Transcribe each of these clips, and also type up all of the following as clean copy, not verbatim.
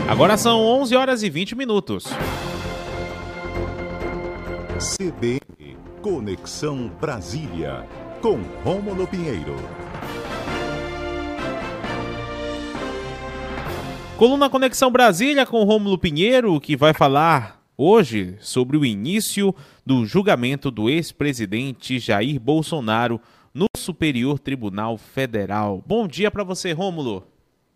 Agora são 11 horas e 20 minutos. CBN Conexão Brasília, com Rômulo Pinheiro. Coluna Conexão Brasília com Rômulo Pinheiro, que vai falar hoje sobre o início do julgamento do ex-presidente Jair Bolsonaro no Superior Tribunal Federal. Bom dia para você, Rômulo.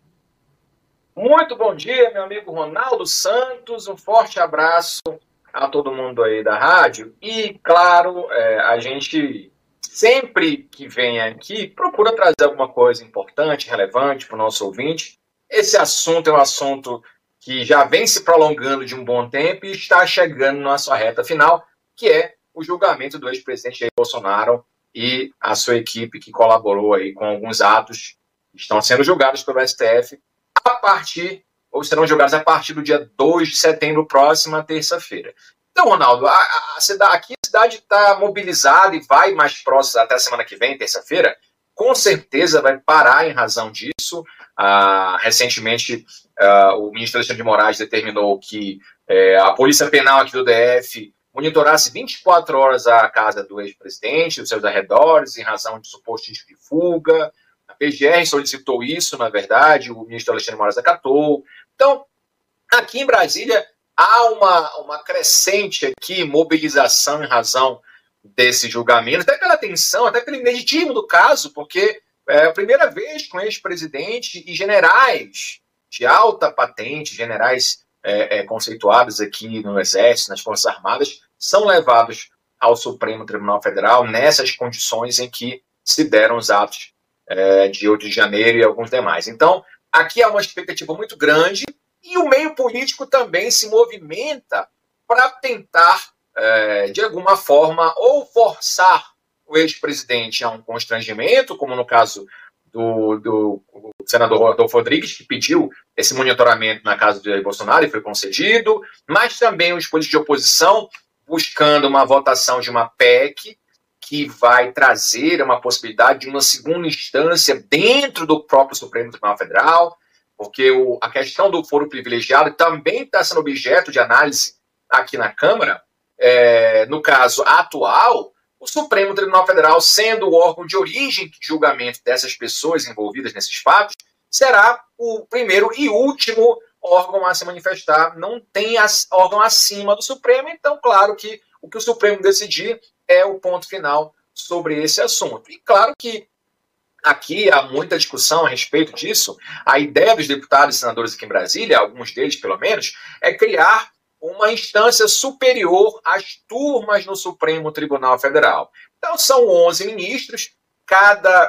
Muito bom dia, meu amigo Ronaldo Santos. Um forte abraço a todo mundo aí da rádio. E, claro, a gente sempre que vem aqui procura trazer alguma coisa importante, relevante para o nosso ouvinte. Esse assunto é um assunto que já vem se prolongando de um bom tempo e está chegando na sua reta final, que é o julgamento do ex-presidente Jair Bolsonaro e a sua equipe que colaborou aí com alguns atos que estão sendo julgados pelo STF serão julgados a partir do dia 2 de setembro, próxima terça-feira. Então, Ronaldo, aqui a cidade está mobilizada e vai mais próximo até a semana que vem, terça-feira, com certeza vai parar em razão disso. Recentemente, o ministro Alexandre de Moraes determinou que a Polícia Penal aqui do DF monitorasse 24 horas a casa do ex-presidente, os seus arredores, em razão de suposto risco de fuga. A PGR solicitou isso, na verdade, o ministro Alexandre de Moraes acatou. Então, aqui em Brasília, há uma crescente aqui mobilização em razão desse julgamento, até pela tensão, até pelo inegitismo do caso, porque é a primeira vez que um ex-presidente e generais de alta patente, generais conceituados aqui no Exército, nas Forças Armadas, são levados ao Supremo Tribunal Federal nessas condições em que se deram os atos de 8 de janeiro e alguns demais. Então, aqui há uma expectativa muito grande e o meio político também se movimenta para tentar, de alguma forma, ou forçar o ex-presidente a um constrangimento, como no caso do senador Rodolfo Rodrigues, que pediu esse monitoramento na casa de Jair Bolsonaro e foi concedido, mas também os políticos de oposição buscando uma votação de uma PEC que vai trazer uma possibilidade de uma segunda instância dentro do próprio Supremo Tribunal Federal, porque a questão do foro privilegiado também está sendo objeto de análise aqui na Câmara. No caso atual, o Supremo Tribunal Federal, sendo o órgão de origem de julgamento dessas pessoas envolvidas nesses fatos, será o primeiro e último órgão a se manifestar. Não tem órgão acima do Supremo, então, claro que o que o Supremo decidir é o ponto final sobre esse assunto. E claro que aqui há muita discussão a respeito disso. A ideia dos deputados e senadores aqui em Brasília, alguns deles pelo menos, é criar uma instância superior às turmas no Supremo Tribunal Federal. Então são 11 ministros, cada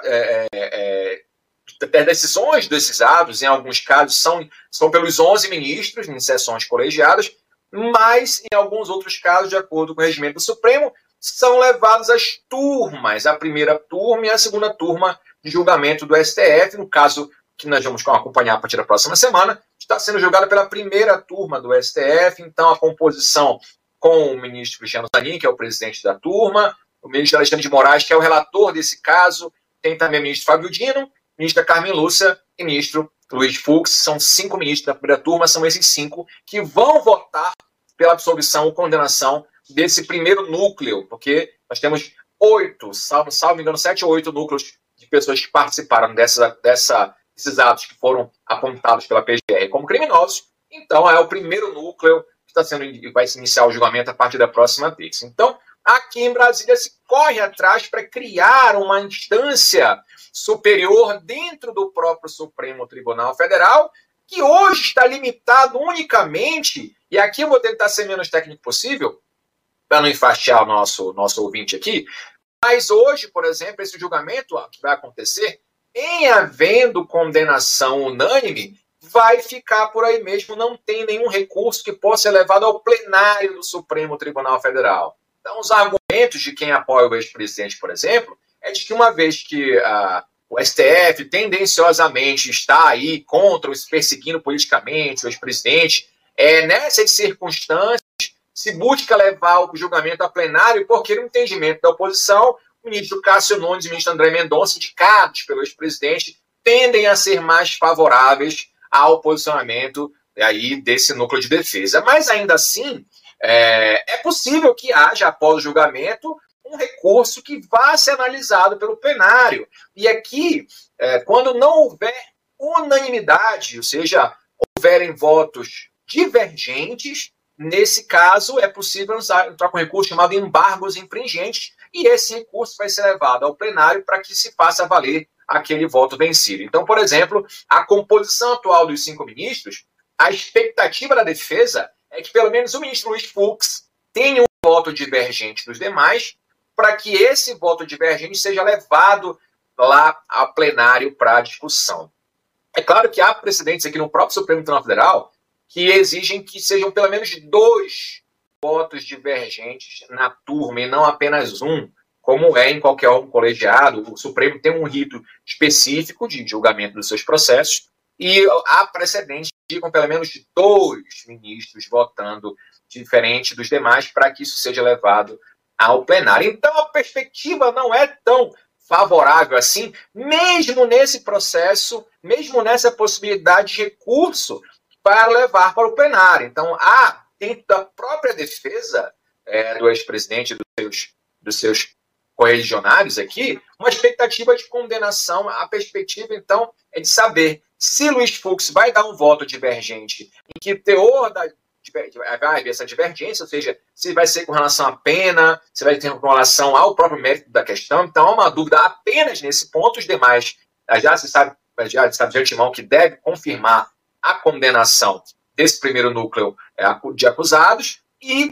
decisões desses atos, em alguns casos, são pelos 11 ministros em sessões colegiadas, mas em alguns outros casos, de acordo com o regimento do Supremo, são levados as turmas, a primeira turma e a segunda turma de julgamento do STF. No caso que nós vamos acompanhar a partir da próxima semana, está sendo julgado pela primeira turma do STF. Então, a composição com o ministro Cristiano Zanin, que é o presidente da turma, o ministro Alexandre de Moraes, que é o relator desse caso, tem também o ministro Fábio Dino, ministra Carmen Lúcia e ministro Luiz Fux. São 5 ministros da primeira turma, são esses 5 que vão votar pela absolvição ou condenação desse primeiro núcleo, porque nós temos 8, salvo engano, 7 ou 8 núcleos de pessoas que participaram desses atos que foram apontados pela PGR como criminosos. Então, é o primeiro núcleo que vai se iniciar o julgamento a partir da próxima terça. Então, aqui em Brasília se corre atrás para criar uma instância superior dentro do próprio Supremo Tribunal Federal, que hoje está limitado unicamente, e aqui eu vou tentar ser menos técnico possível, para não enfastiar o nosso ouvinte aqui, mas hoje, por exemplo, esse julgamento que vai acontecer, em havendo condenação unânime, vai ficar por aí mesmo, não tem nenhum recurso que possa ser levado ao plenário do Supremo Tribunal Federal. Então, os argumentos de quem apoia o ex-presidente, por exemplo, é de que uma vez que o STF tendenciosamente está aí perseguindo politicamente o ex-presidente, nessas circunstâncias se busca levar o julgamento a plenário porque, no entendimento da oposição, o ministro Cássio Nunes e o ministro André Mendonça, indicados pelo ex-presidente, tendem a ser mais favoráveis ao posicionamento aí desse núcleo de defesa. Mas ainda assim, é possível que haja, após o julgamento, um recurso que vá ser analisado pelo plenário. E aqui, quando não houver unanimidade, ou seja, houverem votos divergentes, nesse caso é possível entrar com um recurso chamado embargos infringentes, e esse recurso vai ser levado ao plenário para que se faça valer aquele voto vencido. Então, por exemplo, a composição atual dos 5 ministros, a expectativa da defesa é que pelo menos o ministro Luiz Fux tenha um voto divergente dos demais, para que esse voto divergente seja levado lá ao plenário para discussão. É claro que há precedentes aqui no próprio Supremo Tribunal Federal que exigem que sejam pelo menos 2 votos divergentes na turma e não apenas um, como é em qualquer órgão colegiado. O Supremo tem um rito específico de julgamento dos seus processos e há precedentes que indicam pelo menos 2 ministros votando diferente dos demais para que isso seja levado ao plenário. Então, a perspectiva não é tão favorável assim, mesmo nesse processo, mesmo nessa possibilidade de recurso para levar para o plenário. Então, há, dentro da própria defesa do ex-presidente e dos seus correligionários aqui, uma expectativa de condenação. A perspectiva, então, é de saber se Luiz Fux vai dar um voto divergente, em que teor vai haver essa divergência, ou seja, se vai ser com relação à pena, se vai ter com relação ao próprio mérito da questão. Então, há uma dúvida apenas nesse ponto. Os demais já se sabe de antemão que deve confirmar a condenação desse primeiro núcleo de acusados e,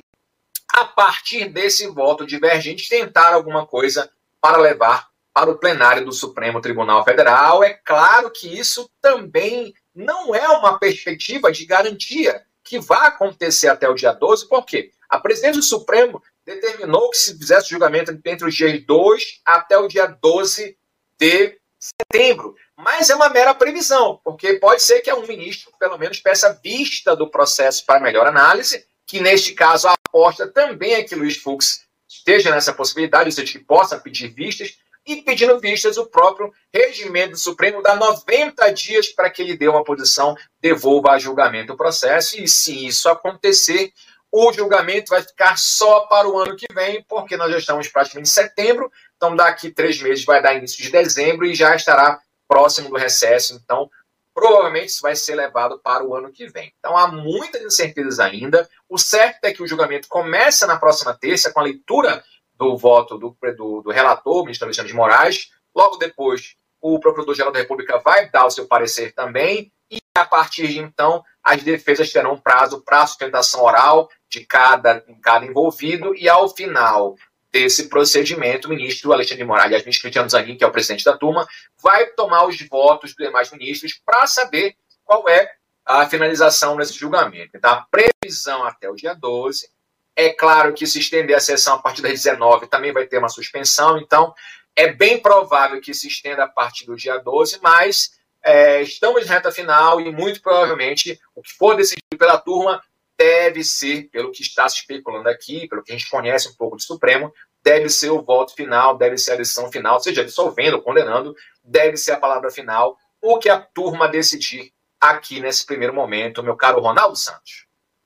a partir desse voto divergente, tentar alguma coisa para levar para o plenário do Supremo Tribunal Federal. É claro que isso também não é uma perspectiva de garantia que vai acontecer até o dia 12, porque a presidente do Supremo determinou que se fizesse julgamento entre os dias 2 até o dia 12 de setembro. Mas é uma mera previsão, porque pode ser que um ministro, pelo menos, peça vista do processo para melhor análise, que neste caso a aposta também é que Luiz Fux esteja nessa possibilidade, ou seja, que possa pedir vistas, e pedindo vistas, o próprio regimento do Supremo dá 90 dias para que ele dê uma posição, devolva a julgamento o processo, e se isso acontecer, o julgamento vai ficar só para o ano que vem, porque nós já estamos praticamente em setembro, então daqui 3 meses vai dar início de dezembro e já estará próximo do recesso, então provavelmente isso vai ser levado para o ano que vem. Então há muitas incertezas ainda. O certo é que o julgamento começa na próxima terça com a leitura do voto do relator, o ministro Alexandre de Moraes. Logo depois, o Procurador-Geral da República vai dar o seu parecer também, e a partir de então, as defesas terão prazo para a sustentação oral de cada envolvido, e ao final desse procedimento, o ministro Alexandre de Moraes, aliás, o ministro Cristiano Zanin, que é o presidente da turma, vai tomar os votos dos demais ministros para saber qual é a finalização desse julgamento. Então, a previsão até o dia 12. É claro que se estender a sessão a partir das 19 também vai ter uma suspensão, então é bem provável que se estenda a partir do dia 12, mas estamos na reta final e muito provavelmente o que for decidido pela turma deve ser, pelo que está se especulando aqui, pelo que a gente conhece um pouco do Supremo, deve ser o voto final, deve ser a decisão final, seja absolvendo ou condenando, deve ser a palavra final, o que a turma decidir aqui nesse primeiro momento, meu caro Ronaldo Santos.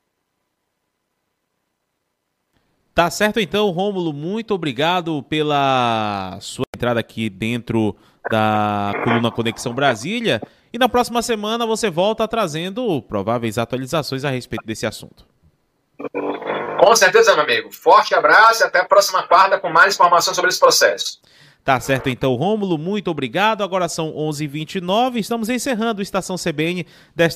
Tá certo então, Rômulo, muito obrigado pela sua entrada aqui dentro da coluna Conexão Brasília, e na próxima semana você volta trazendo prováveis atualizações a respeito desse assunto. Com certeza, meu amigo. Forte abraço e até a próxima quarta com mais informações sobre esse processo. Tá certo então, Rômulo, muito obrigado. Agora são 11h29, estamos encerrando o Estação CBN desta